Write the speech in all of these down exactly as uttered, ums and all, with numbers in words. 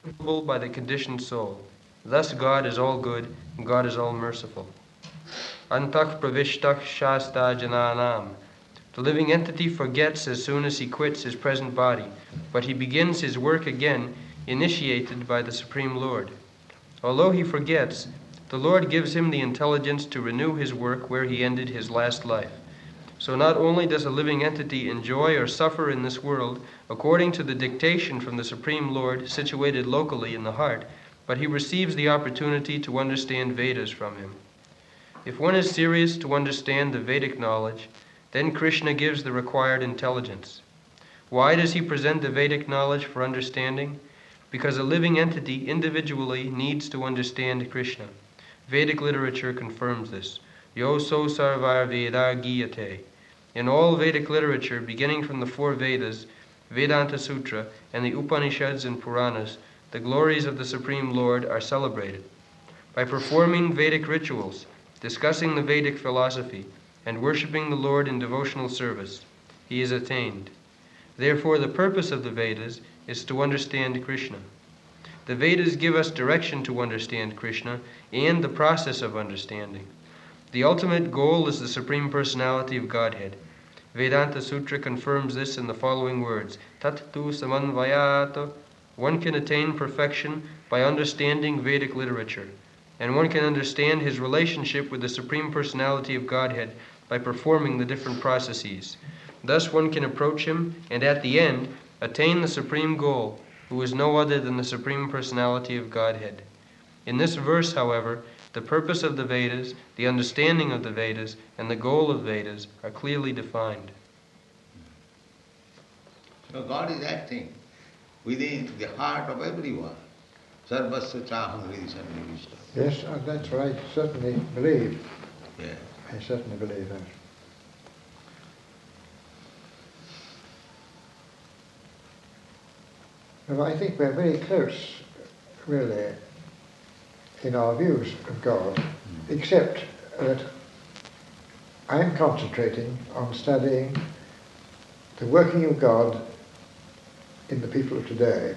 by the conditioned soul. Thus God is all good, and God is all merciful. Antach pravishtach shasta jananam. The living entity forgets as soon as he quits his present body, but he begins his work again, initiated by the Supreme Lord. Although he forgets, the Lord gives him the intelligence to renew his work where he ended his last life. So not only does a living entity enjoy or suffer in this world according to the dictation from the Supreme Lord situated locally in the heart, but he receives the opportunity to understand Vedas from him. If one is serious to understand the Vedic knowledge, then Krishna gives the required intelligence. Why does he present the Vedic knowledge for understanding? Because a living entity individually needs to understand Krishna. Vedic literature confirms this. Yo so sarvar Vedar Giyate. In all Vedic literature, beginning from the four Vedas, Vedanta Sutra, and the Upanishads and Puranas, the glories of the Supreme Lord are celebrated. By performing Vedic rituals, discussing the Vedic philosophy, and worshipping the Lord in devotional service, he is attained. Therefore, the purpose of the Vedas is to understand Krishna. The Vedas give us direction to understand Krishna and the process of understanding. The ultimate goal is the Supreme Personality of Godhead. Vedanta Sutra confirms this in the following words, Tat tu samanvayato. One can attain perfection by understanding Vedic literature, and one can understand his relationship with the Supreme Personality of Godhead by performing the different processes. Thus one can approach him and at the end attain the supreme goal, who is no other than the Supreme Personality of Godhead. In this verse, however, the purpose of the Vedas, the understanding of the Vedas, and the goal of Vedas are clearly defined. So God is acting within the heart of everyone. Sarvasya chaham hridhi sannivishta. Yes, that's right. Certainly believe. Yeah. I certainly believe that. Well, I think we're very close, really, in our views of God, except that I'm concentrating on studying the working of God in the people of today.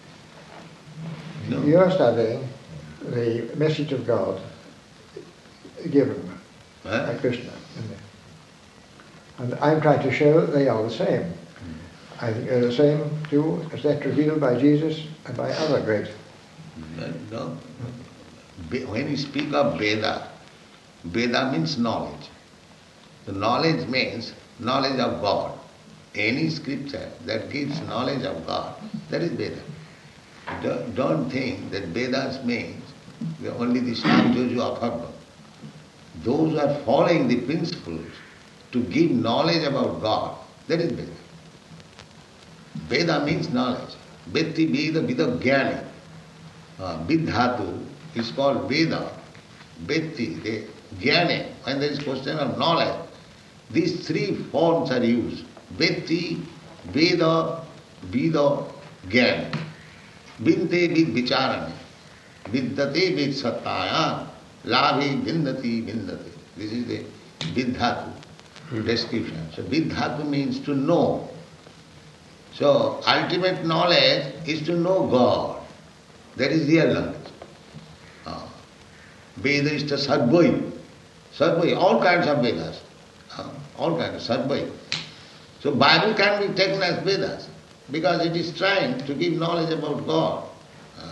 No. You're studying the message of God given Huh? by Krishna. Isn't it? And I'm trying to show that they are the same. I think they're the same too as that revealed by Jesus and by other great. No, no. When you speak of Veda, Veda means knowledge. The knowledge means knowledge of God. Any scripture that gives knowledge of God, that is Veda. Don't, don't think that Vedas means only the Samjoju Apharva. Those who are following the principles to give knowledge about God, that is Veda. Veda means knowledge. Vetti Veda Vida Jnani. Uh, Vidhatu is called Veda. Vetti, the Jnani, when there is question of knowledge, these three forms are used. Vetti, Veda, Vida, Jnani. Vinte vid vicharane. Viddate vid sattaya. Labhi vindati vindati. This is the Vidhatu description. So Vidhatu means to know. So ultimate knowledge is to know God. That is real knowledge. Uh, Veda is the Sadvai. Sadvai, all kinds of Vedas. Uh, all kinds of Sadvai. So Bible can be taken as Vedas because it is trying to give knowledge about God. Uh,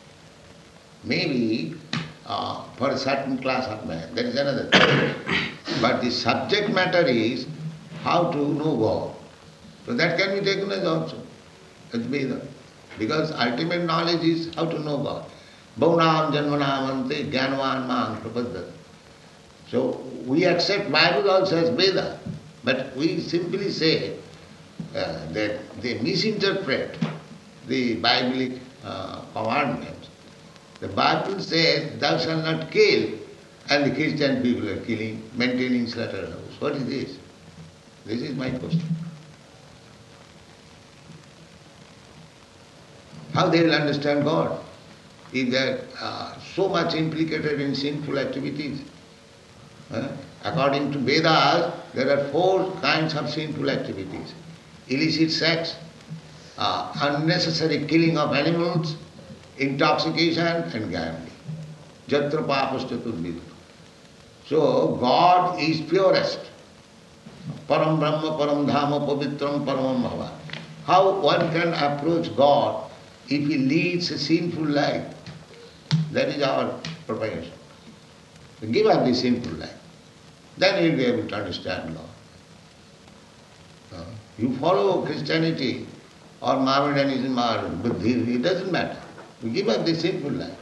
maybe uh, for a certain class of man, that is another thing. But the subject matter is how to know God. So that can be taken as also as Veda. Because ultimate knowledge is how to know God. Bhaunam janmanam ante jnanavan mang prapaddati. So we accept Bible also as Veda, but we simply say uh, that they misinterpret the Biblic uh, commandments. The Bible says, thou shalt not kill, and the Christian people are killing, maintaining slaughterhouse. What is this? This is my question. How they will understand God if they are uh, so much implicated in sinful activities? Uh, according to Vedas, there are four kinds of sinful activities. Illicit sex, uh, unnecessary killing of animals, intoxication and gambling. Jatra papastaturvidha. So God is purest. Param Brahma, Param Dhama, Pavitram, Paramam Bhava. How one can approach God if he leads a sinful life? That is our propagation. Give up the sinful life. Then you will be able to understand God. Uh, you follow Christianity or Mohammedanism or Buddhism, it doesn't matter. You give up the sinful life.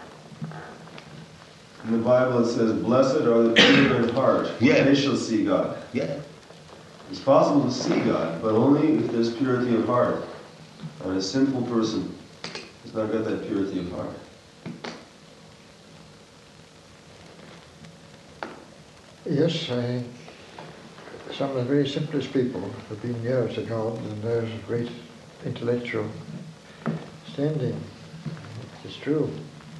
In the Bible it says, blessed are the pure in heart, for Yeah. they shall see God. Yeah. It's possible to see God, but only if there's purity of heart. And a sinful person has not got that purity of heart. Yes, I think some of the very simplest people have been nearer to God than those of great intellectual standing. It's true.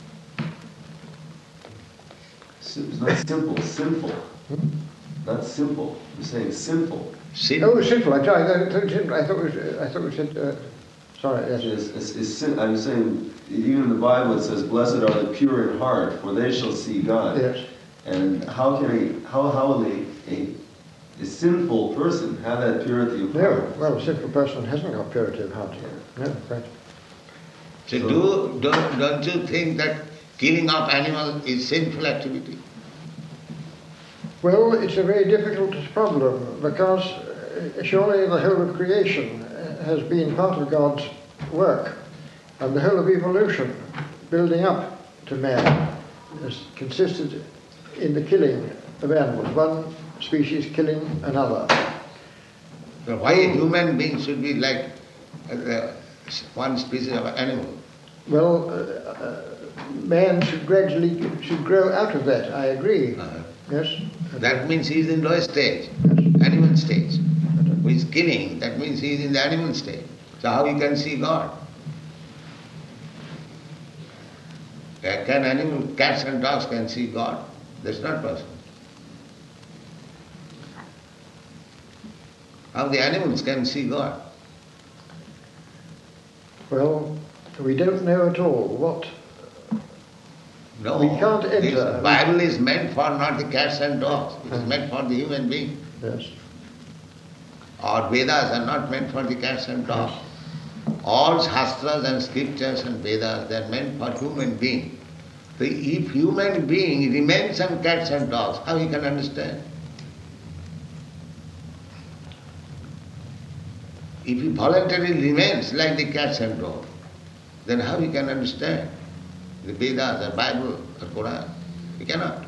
It's not simple, sinful. Not simple. You're saying sinful. Sin. Oh, simple. I, I, I thought we, I thought we said. Uh, sorry. Yes. It's, it's, it's sin. I'm saying, even in the Bible it says, blessed are the pure in heart, for they shall see God. Yes. And how can a, how, how will a, a, a sinful person have that purity of No. heart? Well, a simple person hasn't got purity of heart. No, right. So do, don't, don't you think that killing of animals is sinful activity? Well, it's a very difficult problem because uh, surely the whole of creation uh, has been part of God's work, and the whole of evolution, building up to man, has consisted in the killing of animals, one species killing another. So why a human being should be like uh, one species of animal? Well, uh, uh, man should gradually should grow out of that. I agree. Uh, Yes. that means he is in lower stage, Yes. animal stage. Who is killing, that means he is in the animal stage. So how he can see God? Uh, Can animal, cats and dogs can see God? That's not possible. How the animals can see God? Well, we don't know at all what. No. We can't enter. This Bible is meant for not the cats and dogs. It is meant for the human being. Yes. Or Vedas are not meant for the cats and dogs. All Shastras and scriptures and Vedas, they are meant for human being. So if human being remains on cats and dogs, how he can understand? If he voluntarily remains like the cats and dogs, then how he can understand the Vedas, the Bible, the Quran? He cannot.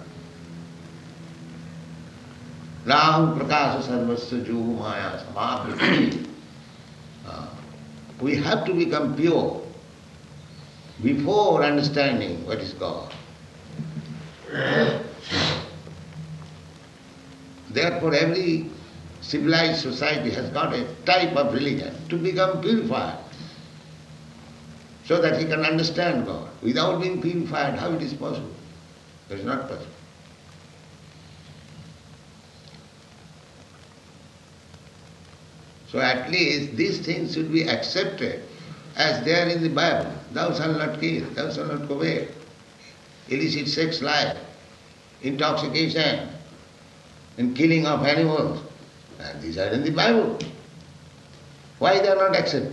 Rahu prakasa sarvasya juhu maya samabhriti. We have to become pure before understanding what is God. Therefore every civilized society has got a type of religion to become purified so that he can understand God. Without being purified, how it is possible? It is not possible. So at least these things should be accepted as they are in the Bible. Thou shalt not kill, thou shalt not covet, illicit sex life, intoxication, and killing of animals. And these are in the Bible. Why they are not accepted?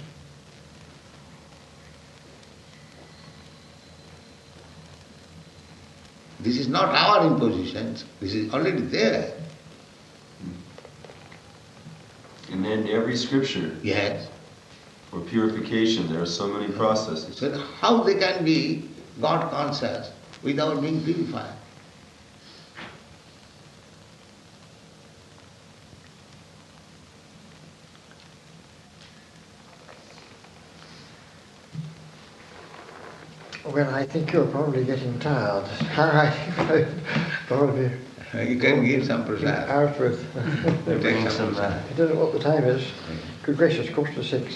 This is not our impositions, this is already there. And in every scripture, Yes. for purification, there are so many processes. So how they can be God conscious without being purified? Well, I think you're probably getting tired. I think probably You can give some prasad. out with. Take some some, uh, prasad. I don't know what the time is. Good gracious, quarter to six.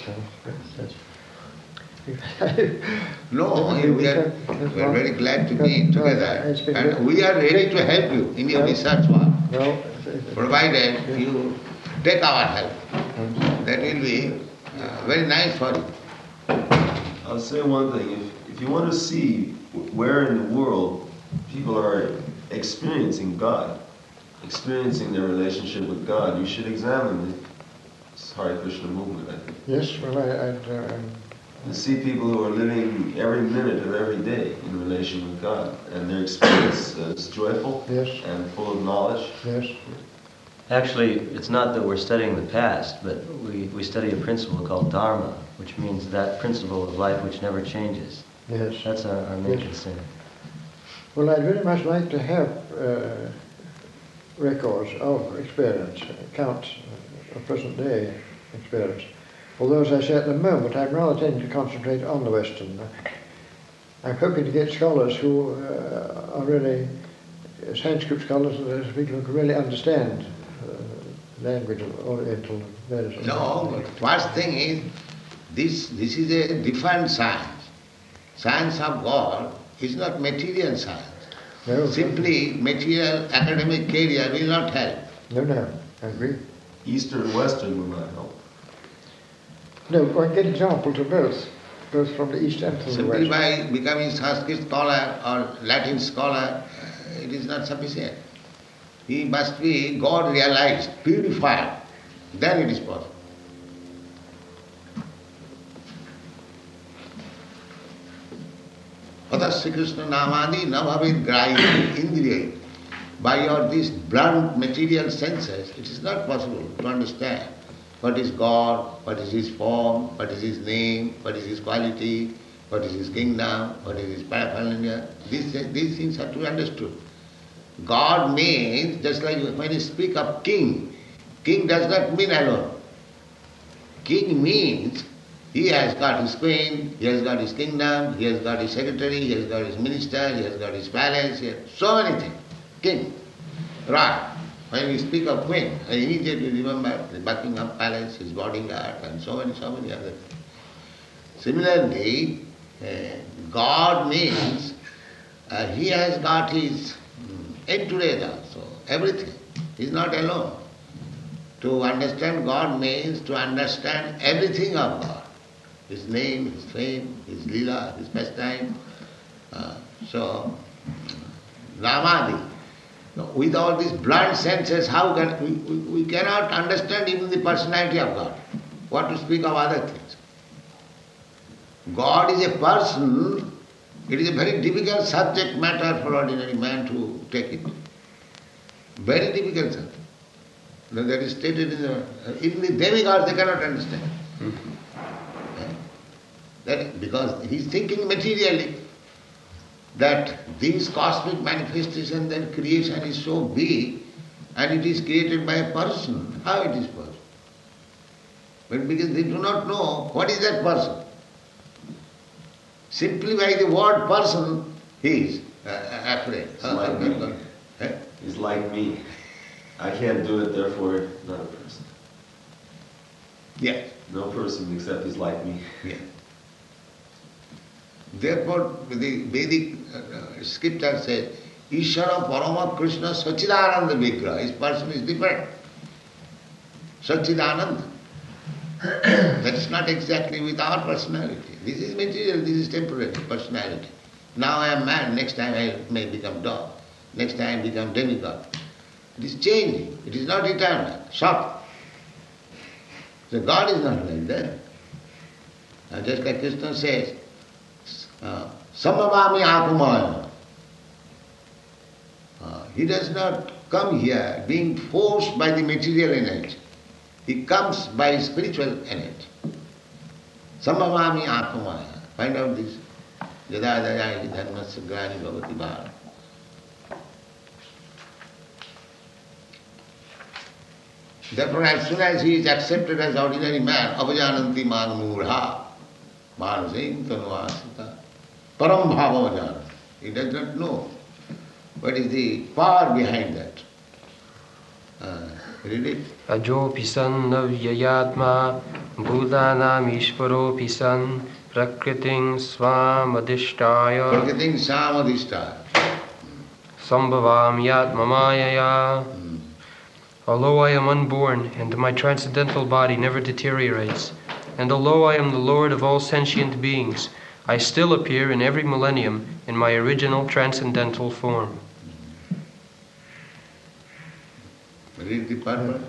No, we are, we are very glad to be together. It's been And we are ready to help you in your Well, research work, Well, it's- it's- provided you take our help. That will be uh, very nice for you. I'll say one thing. If, if you want to see where in the world people are experiencing God, experiencing their relationship with God, you should examine the Hare Krishna movement, I think. Yes, well, I, I'd, uh, And see people who are living every minute of every day in relation with God, and their experience is joyful yes, and full of knowledge. yes. Actually, it's not that we're studying the past, but we, we study a principle called Dharma, which means that principle of life which never changes. Yes. That's our, our main Yes. concern. Well, I'd very much like to have uh, records of experience, accounts of present day experience. Although, as I say, at the moment, I'm rather tending to concentrate on the Western. I'm hoping to get scholars who uh, are really uh, Sanskrit scholars, and people who can really understand uh, language of Oriental and various. No, first thing is, this, this is a different science. Science of God is not material science. No, Simply material academic career will not help. No, no, I agree. Eastern and Western will not help. No, one get examples of both, both from the East and from the Simply West. by becoming Sanskrit scholar or Latin scholar, uh, it is not sufficient. He must be God realized, purified. Then it is possible. Atas Sri Krishna namadi navavid grahi indriya. By your these blunt material senses, it is not possible to understand what is God, what is His form, what is His name, what is His quality, what is His kingdom, what is His paraphernalia. These, these things are to be understood. God means, just like when you speak of king, king does not mean alone. King means he has got his queen, he has got his kingdom, he has got his secretary, he has got his minister, he has got his palace, he has so many things. King. Right. When we speak of queen, I immediately remember the Buckingham Palace, his bodyguard, and so many, so many other things. Similarly, uh, God means uh, he has got his entourage also, everything. He is not alone. To understand God means to understand everything of God. His name, His fame, His lila, His pastime. Uh, so, Namadi. With all these blunt senses, how can we, we, we cannot understand even the personality of God. What to speak of other things. God is a person. It is a very difficult subject matter for ordinary man to take it. Very difficult subject. That is stated in the, even the demigods they cannot understand. Mm-hmm. That, because he is thinking materially that this cosmic manifestation, that creation is so big and it is created by a person. How it is possible? But because they do not know what is that person. Simply by the word person, he is uh, afraid. It's like me. Eh? He's like me. I can't do it, therefore not a person. Yes. No person except he's like me. Yes. Therefore, the Vedic uh, scripture says, Ishvara Parama Krishna Sachidananda Vigraha. His person is different. Sachidananda. That is not exactly with our personality. This is material, this is temporary personality. Now I am man, next time I may become dog, next time I become demigod. It is changing, it is not eternal, short. So God is not like that. Uh, just like Krishna says, uh, Samavami Akumaya. Uh, he does not come here being forced by the material energy. He comes by spiritual energy. Samavami Akumaya. Find out this. Yada daya dharmasya grani bhavati bhara. Therefore, as soon as he is accepted as ordinary man, avajananti man murha, manasing tanvasita, param bhava avajananti. He does not know what is the power behind that. Uh, read it. Ajo pisan navyayatma bhudanam ishvaro pisan prakriting swam adhishtaya Prakriting samadhishtaya. sambhavam yatmamayaya. Although I am unborn and my transcendental body never deteriorates, and although I am the Lord of all sentient beings, I still appear in every millennium in my original transcendental form. Read the purpose.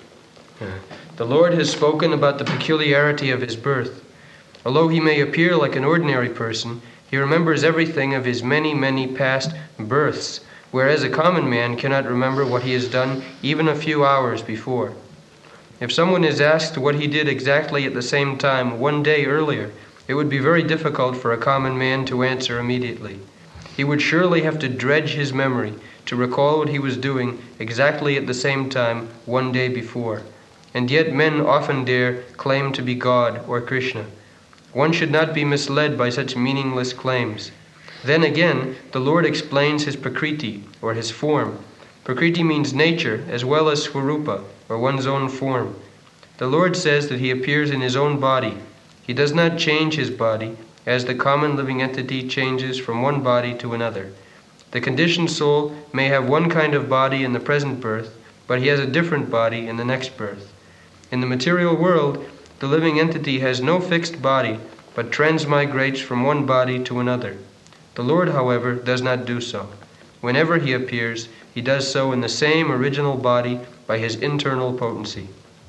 The Lord has spoken about the peculiarity of his birth. Although he may appear like an ordinary person, he remembers everything of his many, many past births, whereas a common man cannot remember what he has done even a few hours before. If someone is asked what he did exactly at the same time one day earlier, it would be very difficult for a common man to answer immediately. He would surely have to dredge his memory to recall what he was doing exactly at the same time one day before. And yet men often dare claim to be God or Krishna. One should not be misled by such meaningless claims. Then again, the Lord explains his prakriti, or his form. Prakriti means nature, as well as swarupa, or one's own form. The Lord says that he appears in his own body. He does not change his body, as the common living entity changes from one body to another. The conditioned soul may have one kind of body in the present birth, but he has a different body in the next birth. In the material world, the living entity has no fixed body, but transmigrates from one body to another. The Lord, however, does not do so. Whenever he appears, he does so in the same original body by his internal potency.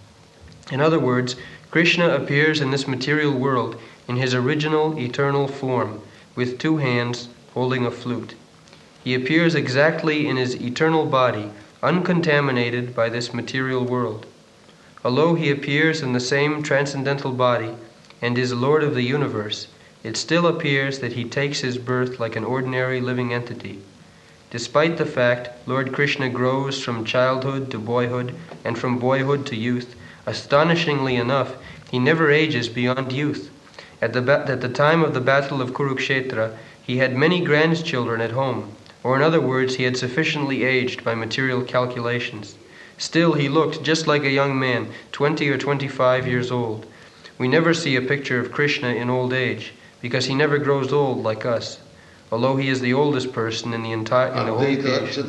In other words, Krishna appears in this material world in his original eternal form, with two hands holding a flute. He appears exactly in his eternal body, uncontaminated by this material world. Although he appears in the same transcendental body and is Lord of the universe, it still appears that he takes his birth like an ordinary living entity. Despite the fact Lord Krishna grows from childhood to boyhood and from boyhood to youth, astonishingly enough, he never ages beyond youth. At the, ba- at the time of the battle of Kurukshetra, he had many grandchildren at home, or in other words, he had sufficiently aged by material calculations. Still, he looked just like a young man, twenty or twenty-five years old. We never see a picture of Krishna in old age, because he never grows old like us, although he is the oldest person in the entire in the whole creation.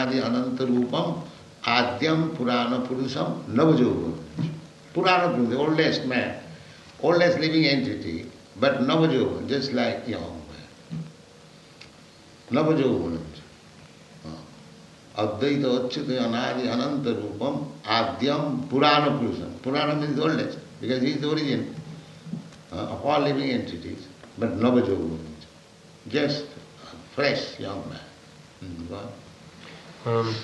Adyam Purana Purusam Navajogam. Purana Purusam, the oldest man, oldest living entity, but Navajogam, just like young man. Navajogam. Advaita Achyuta Anadi Ananta Rupam Adyam Purana Purusam. Purana means the oldest, because he is the origin uh, of all living entities, but Navajogam, just a fresh young man. Mm-hmm. Um,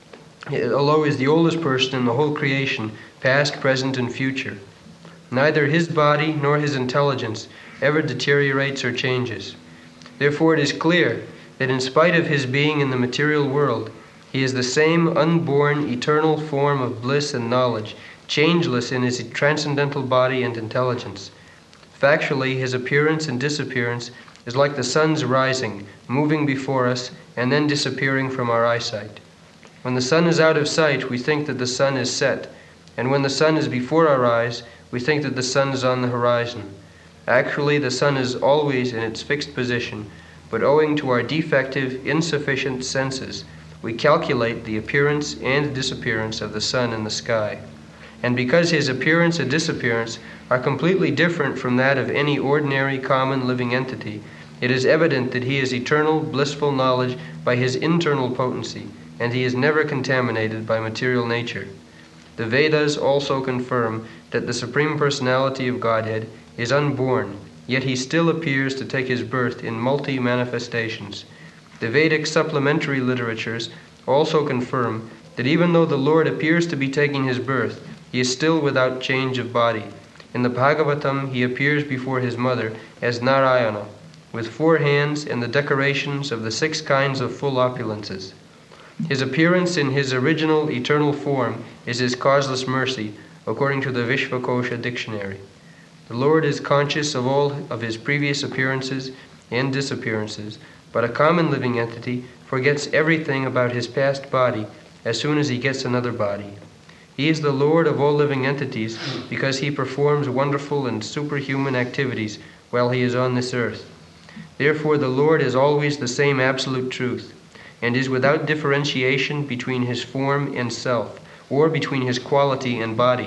although he is the oldest person in the whole creation, past, present, and future. Neither his body nor his intelligence ever deteriorates or changes. Therefore it is clear that in spite of his being in the material world, he is the same unborn, eternal form of bliss and knowledge, changeless in his transcendental body and intelligence. Factually, his appearance and disappearance is like the sun's rising, moving before us, and then disappearing from our eyesight. When the sun is out of sight, we think that the sun is set, and when the sun is before our eyes, we think that the sun is on the horizon. Actually, the sun is always in its fixed position, but owing to our defective, insufficient senses, we calculate the appearance and disappearance of the sun in the sky. And because his appearance and disappearance are completely different from that of any ordinary, common living entity, it is evident that he is eternal, blissful knowledge by his internal potency, and he is never contaminated by material nature. The Vedas also confirm that the Supreme Personality of Godhead is unborn, yet he still appears to take his birth in multi-manifestations. The Vedic supplementary literatures also confirm that even though the Lord appears to be taking his birth, he is still without change of body. In the Bhagavatam, he appears before his mother as Narayana, with four hands and the decorations of the six kinds of full opulences. His appearance in his original eternal form is his causeless mercy, according to the Vishvakosha dictionary. The Lord is conscious of all of his previous appearances and disappearances, but a common living entity forgets everything about his past body as soon as he gets another body. He is the Lord of all living entities because he performs wonderful and superhuman activities while he is on this earth. Therefore, the Lord is always the same absolute truth, and is without differentiation between his form and self, or between his quality and body.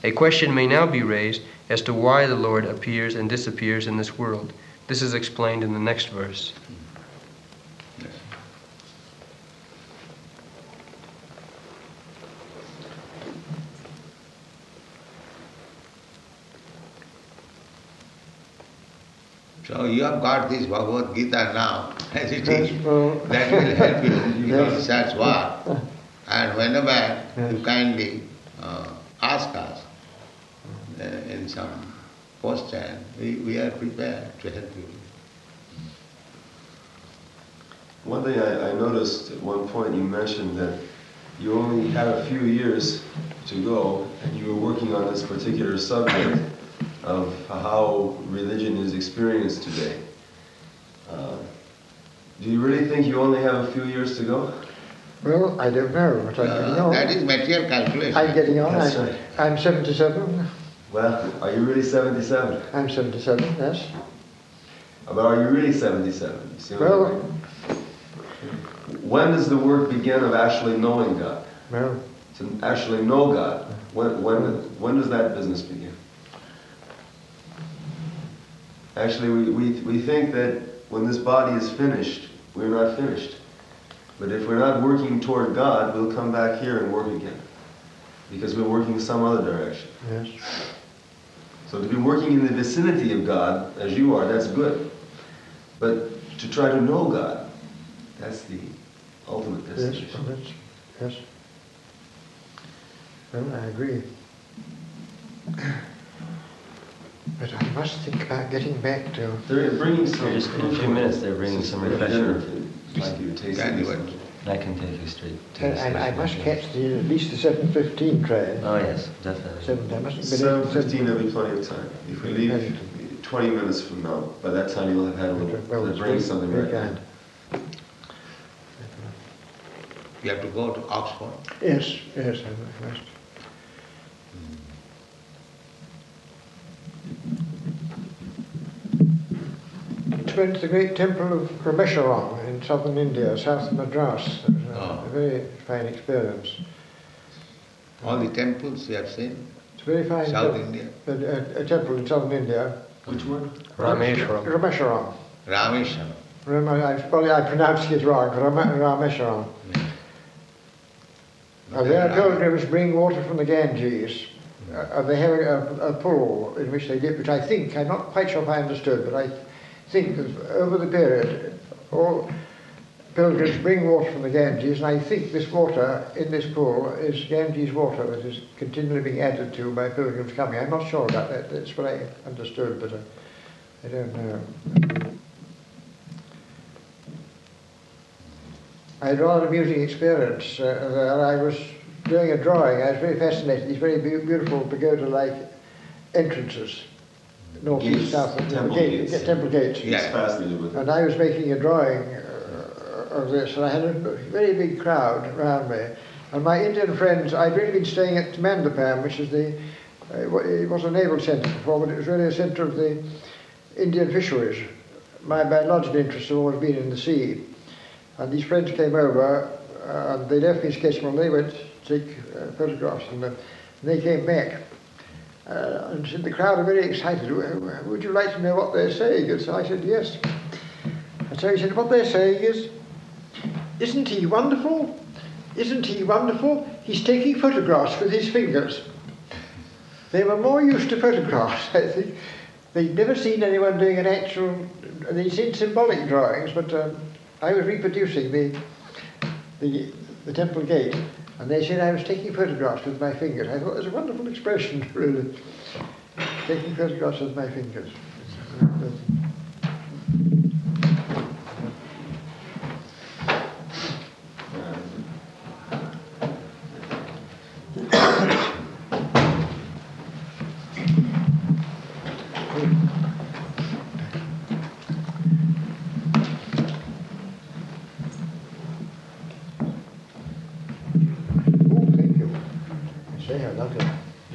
A question may now be raised as to why the Lord appears and disappears in this world. This is explained in the next verse. So you have got this Bhagavad Gita now, as it Yes, is. well, That will help you. You yes. can search what. And whenever you kindly uh, ask us uh, in some question, we, we are prepared to help you. One thing I, I noticed at one point, you mentioned that you only had a few years to go, and you were working on this particular subject of how religion is experienced today. Uh, do you really think you only have a few years to go? well, I don't know, but I'm getting Uh, on. that is material calculation. I'm getting on. That's I'm, right. I'm seventy-seven. Well, are you really seventy-seven? I'm seventy-seven, yes. But are you really seventy-seven? You see what I Well, mean? When does the work begin of actually knowing God? well, To actually know God? When, when, when does that business begin? Actually, we, we, we think that when this body is finished, we're not finished. But if we're not working toward God, we'll come back here and work again. Because we're working some other direction. yes. So to be working in the vicinity of God, as you are, that's good. But to try to know God, that's the ultimate Yes, destination. well, that's, yes. Well, I agree. But I must think about getting back to... They're bringing some... Just in a few minutes, they're bringing some refreshment. Like you taste Candy it. one. I can take you straight to the And I station. must catch the, at least the seven fifteen train. Oh, yes, definitely. Seven, I mustn't be seven late. fifteen, there'll be plenty of time. If we leave twenty minutes from now, by that time you'll have had a little, Well, they'll it's bring very- something very right kind. now. You have to go to Oxford. Yes, yes, I must. It went to the great temple of Rameshwaram in southern India, south of Madras. It was a, Oh. a very fine experience. All the temples you have seen, It's a very fine South temple. India, A, a, a temple in southern India. Which one? Rameshwaram. Rameshwaram. Rameshwaram. Ram, I, probably I pronounced it wrong. Ram, Rameshwaram. Uh, there are pilgrims bring water from the Ganges. Uh, they have a, a, a pool in which they dip, which I think, I'm not quite sure if I understood, but I think that over the period, all pilgrims bring water from the Ganges, and I think this water in this pool is Ganges water that is continually being added to by pilgrims coming. I'm not sure about that. That's what I understood, but I, I don't know. I had a rather amusing experience. Uh, I was doing a drawing. I was very fascinated. These very be- beautiful pagoda-like entrances, north, Gates, east, south, and temple gate, gates. get- temple gates. He's Yeah. fascinated with it. And I was making a drawing uh, of this, and I had a very big crowd around me. And my Indian friends, I'd really been staying at Mandapam, which is the, uh, it was a naval centre before, but it was really a centre of the Indian fisheries. My biological interests have always been in the sea. And these friends came over, uh, and they left me sketching, well, they went to take uh, photographs, and, uh, and they came back. Uh, and said, the crowd are very excited. Would you like to know what they're saying? And so I said, yes. And so he said, what they're saying is, isn't he wonderful? Isn't he wonderful? He's taking photographs with his fingers. They were more used to photographs, I think. They'd never seen anyone doing an actual, they'd seen symbolic drawings, but um, I was reproducing the, the, the temple gate, and they said I was taking photographs with my fingers. I thought it was a wonderful expression, really. Taking photographs with my fingers. Oh, thank you. Say how lovely.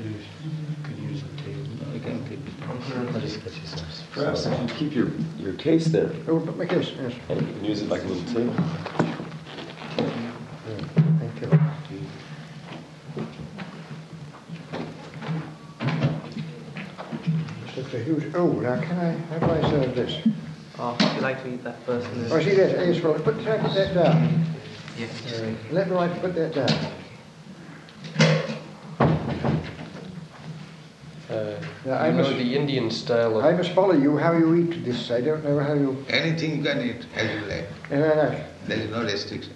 You can keep it. I'll just get you some. Perhaps if you keep your, your case there, Oh, but my case, yes. and you can use it like a little table. Thank you. Oh, now can I, how do I serve this? Oh, would you like to eat that first? And then... Oh, see that? Yes, well, put, can I put that down? Yes. Uh, let me right put that down. Uh, Now, I you know must, the Indian style of... I must follow you how you eat this. I don't know how you... Anything you can eat as you like. No, no, no. There is no restriction.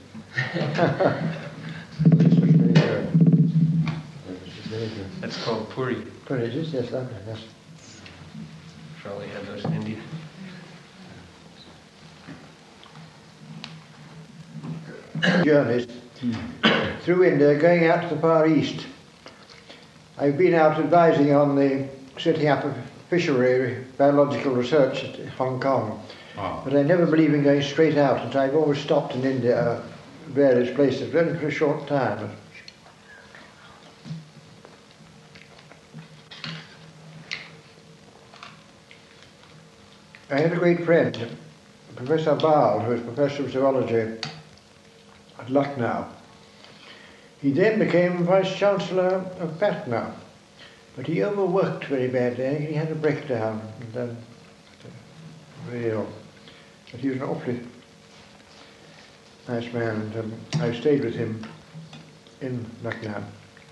This was very good. This is very good. That's called puri. Good, it is, yes, lovely, yes. Probably had those in India. Journeys through India, going out to the Far East. I've been out advising on the setting up of fishery biological research at Hong Kong, Ah. but I never believe in going straight out, and I've always stopped in India, various places, very for a short time. I had a great friend, Professor Baal, who was Professor of Zoology at Lucknow. He then became Vice Chancellor of Patna, but he overworked very badly. I think he had a breakdown and then very ill. But he was an awfully nice man, and um, I stayed with him in Lucknow.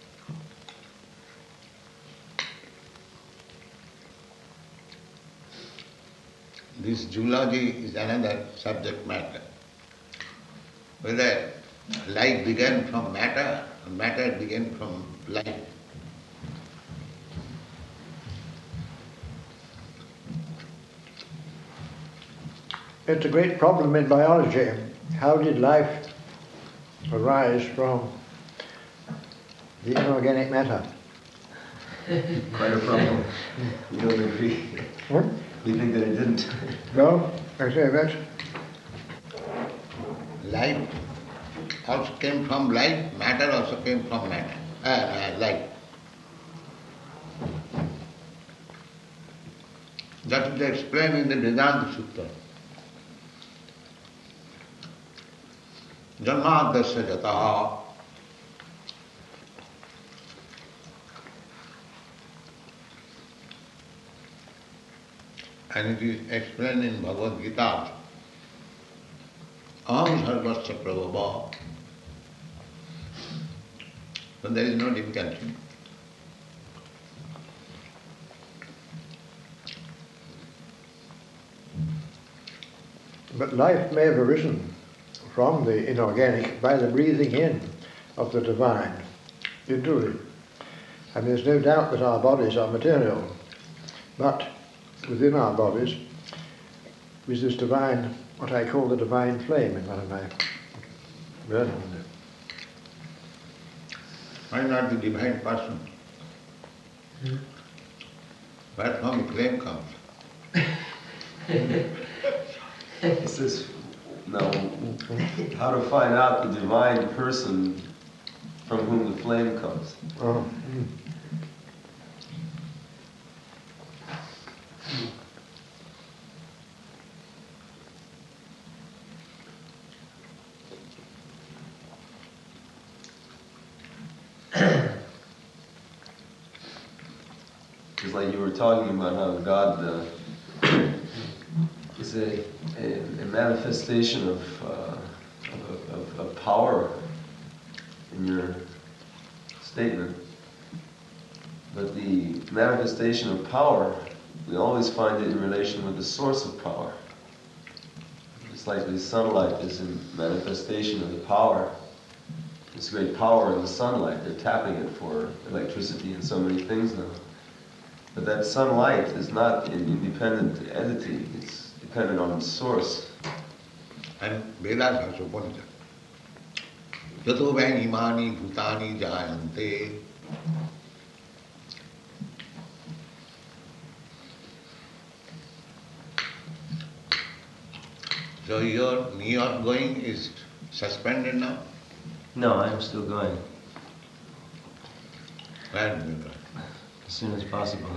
This zoology is another subject matter. Whether life began from matter, or matter began from life. It's a great problem in biology. How did life arise from the inorganic matter? Quite a problem. We don't agree. Hmm? We think that it didn't. Well, I say that. Life also came from life, matter also came from matter, uh, uh, life. That is explained in the Vedanta Sutta. Janmadasya jataha. And it is explained in Bhagavad Gita. Aham sarvasya prabhava. So there is no difficulty. But life may have arisen from the inorganic by the breathing in of the divine into it. And there's no doubt that our bodies are material, but within our bodies is this divine, what I call the divine flame in one of my versions. Why not the divine person? Hmm? Where from the flame comes? This is now how to find out the divine person from whom the flame comes. Oh. Mm. It's like you were talking about how God uh, is a, a, a manifestation of, uh, of, of, of power in your statement. But the manifestation of power, we always find it in relation with the source of power. Just like the sunlight is a manifestation of the power. There's great power in the sunlight. They're tapping it for electricity and so many things now. But that sunlight is not an independent entity. It's dependent on the source. And Vedas also points out. Yato vain imani bhutani jayante. So your New York going is suspended now? No, I'm still going. Where do you go? As soon as possible.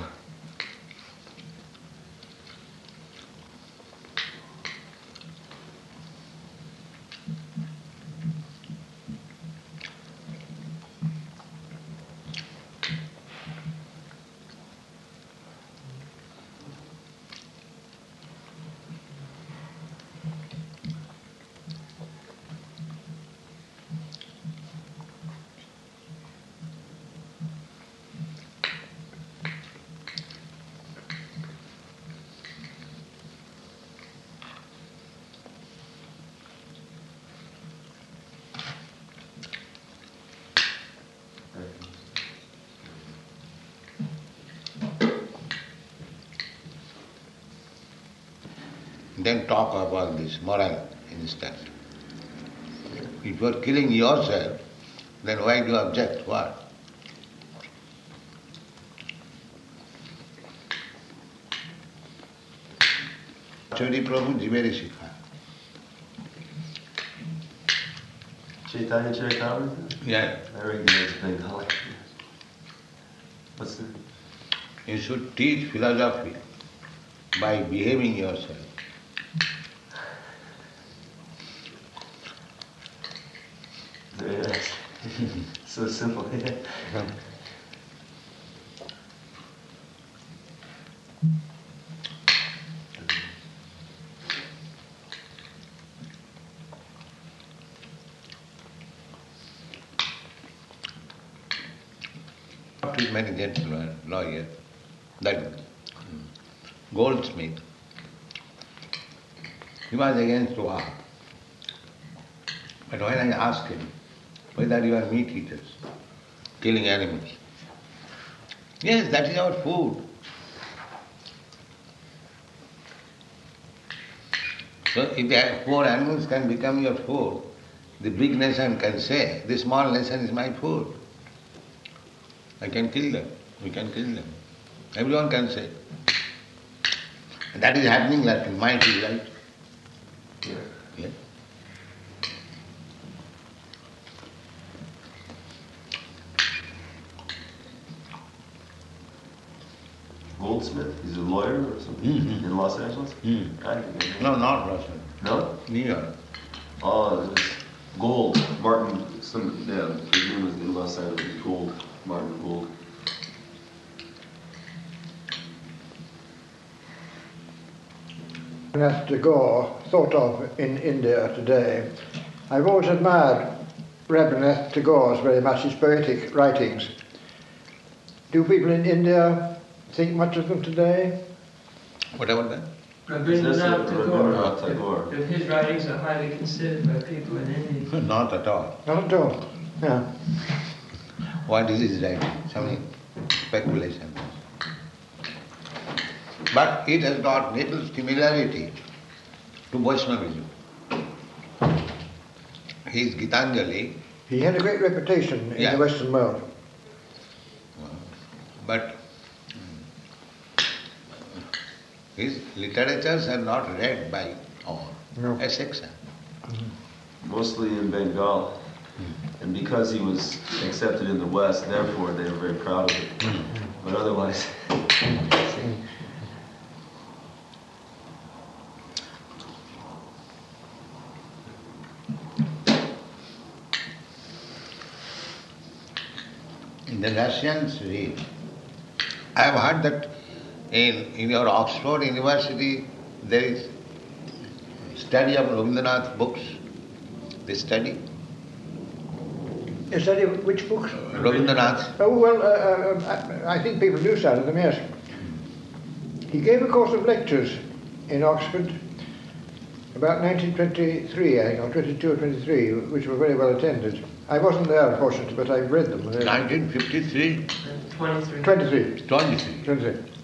then talk about this moral instead. If you are killing yourself, then why do you object? What? Chaitanya Prabhu Jiveri Sikha. Chaitanya Charitamrita? Yeah. I recognize Bengali. What's the... You should teach philosophy by behaving yourself. Yes. So simple. With many gentlemen, lawyers, that Goldsmith, he was against war. But when I asked him whether you are meat eaters, killing animals, yes, that is our food. So if the poor animals can become your food, the big nation can say, the small nation is my food. I can kill them, we can kill them. Everyone can say. And that is happening like in might is right. Yeah. Yeah. Goldsmith? He's a lawyer or something? Mhm. In Los Angeles? Mm. I didn't No, know. not Russian. No? New York. Oh, it was Gold. Martin, some, yeah, his name was in Los Angeles. Gold. Martin Gold. Rabindranath Tagore, thought of in India today. I've always admired Rabindranath Tagore's very much, his poetic writings. Do people in India think much of them today? What about that? Rabindranath Rabindranath Tagore. Tagore. If his writings are highly considered by people in India. Not at all. Not at all. Yeah. What is his writing? Some speculation. But it has got little similarity to Vaishnavism. His Gitanjali, He had a great reputation in Yeah. the Western world. but his literatures are not read by all, No. a section. Mostly in Bengal. And because he was accepted in the West, therefore they were very proud of it. But otherwise... The Russians read. I have heard that in, in your Oxford University there is study of Rabindranath books. They study You study which books? Rabindranath. Oh, well, uh, uh, I I think people do study them, yes. He gave a course of lectures in Oxford about nineteen twenty-three, I think, or twenty-two or twenty-three, which were very well attended. I wasn't there, unfortunately, but I've read them. nineteen fifty-three, twenty-three. twenty-three. twenty-three. twenty-three.